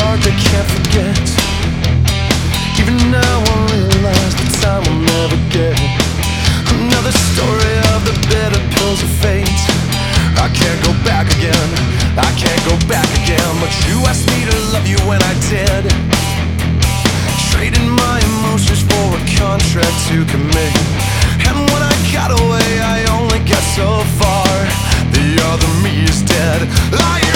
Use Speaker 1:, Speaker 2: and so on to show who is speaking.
Speaker 1: heart that can't forget. Even now I realize the time will never get. Another story of the bitter pills of fate. I can't go back again, I can't go back again. But you asked me to love you when I did, trading my emotions for a contract to commit. And when I got away I only got so far. The other me is dead, lying